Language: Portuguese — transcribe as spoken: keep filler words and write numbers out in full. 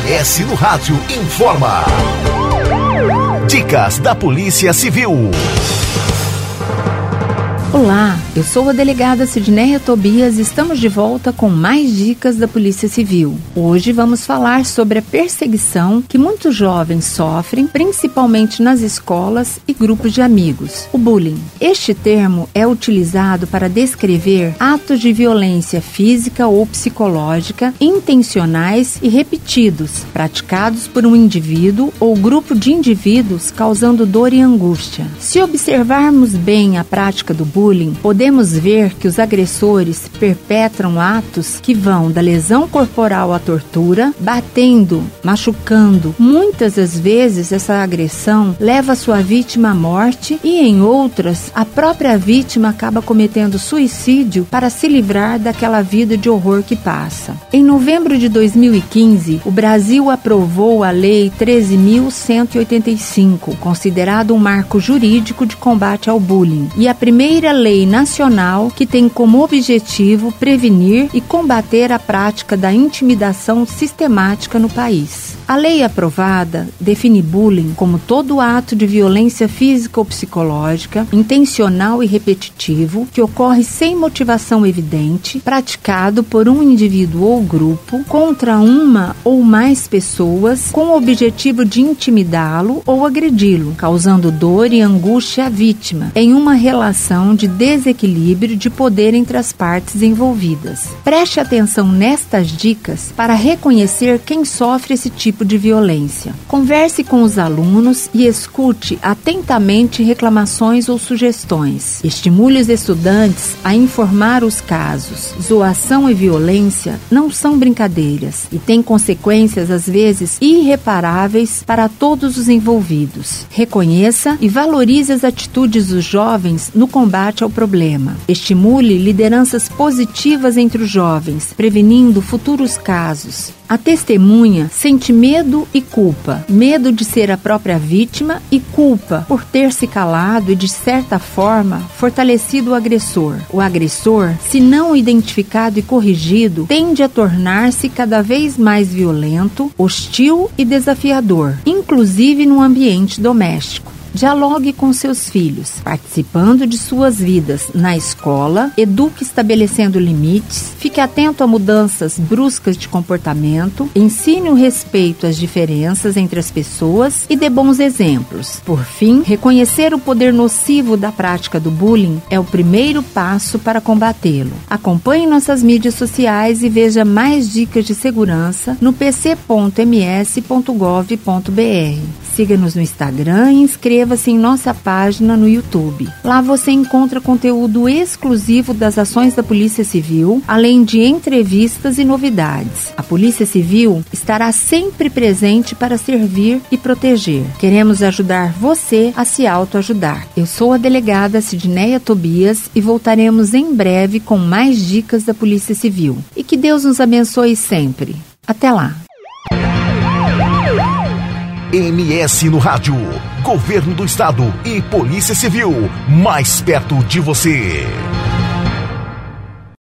S no Rádio informa. Dicas da Polícia Civil. Olá, eu sou a delegada Sidneia Tobias e estamos de volta com mais dicas da Polícia Civil. Hoje vamos falar sobre a perseguição que muitos jovens sofrem, principalmente nas escolas e grupos de amigos, o bullying. Este termo é utilizado para descrever atos de violência física ou psicológica intencionais e repetidos, praticados por um indivíduo ou grupo de indivíduos causando dor e angústia. Se observarmos bem a prática do bullying, bullying, podemos ver que os agressores perpetram atos que vão da lesão corporal à tortura, batendo, machucando. Muitas das vezes essa agressão leva a sua vítima à morte e em outras a própria vítima acaba cometendo suicídio para se livrar daquela vida de horror que passa. Em novembro de dois mil e quinze, o Brasil aprovou a Lei treze mil cento e oitenta e cinco, considerado um marco jurídico de combate ao bullying, e a primeira lei nacional que tem como objetivo prevenir e combater a prática da intimidação sistemática no país. A lei aprovada define bullying como todo ato de violência física ou psicológica, intencional e repetitivo, que ocorre sem motivação evidente, praticado por um indivíduo ou grupo contra uma ou mais pessoas com o objetivo de intimidá-lo ou agredi-lo, causando dor e angústia à vítima, em uma relação de desequilíbrio de poder entre as partes envolvidas. Preste atenção nestas dicas para reconhecer quem sofre esse tipo de violência. Converse com os alunos e escute atentamente reclamações ou sugestões. Estimule os estudantes a informar os casos. Zoação e violência não são brincadeiras e têm consequências às vezes irreparáveis para todos os envolvidos. Reconheça e valorize as atitudes dos jovens no combate ao problema. Estimule lideranças positivas entre os jovens, prevenindo futuros casos. A testemunha sente medo e culpa. Medo de ser a própria vítima e culpa por ter se calado e, de certa forma, fortalecido o agressor. O agressor, se não identificado e corrigido, tende a tornar-se cada vez mais violento, hostil e desafiador, inclusive no ambiente doméstico. Dialogue com seus filhos, participando de suas vidas na escola, eduque estabelecendo limites, fique atento a mudanças bruscas de comportamento, ensine o respeito às diferenças entre as pessoas e dê bons exemplos. Por fim, reconhecer o poder nocivo da prática do bullying é o primeiro passo para combatê-lo. Acompanhe nossas mídias sociais e veja mais dicas de segurança no p c ponto m s ponto gov ponto b r. Siga-nos no Instagram e inscreva-se em nossa página no YouTube. Lá você encontra conteúdo exclusivo das ações da Polícia Civil, além de entrevistas e novidades. A Polícia Civil estará sempre presente para servir e proteger. Queremos ajudar você a se autoajudar. Eu sou a delegada Sidneia Tobias e voltaremos em breve com mais dicas da Polícia Civil. E que Deus nos abençoe sempre. Até lá! M S no Rádio, Governo do Estado e Polícia Civil, mais perto de você.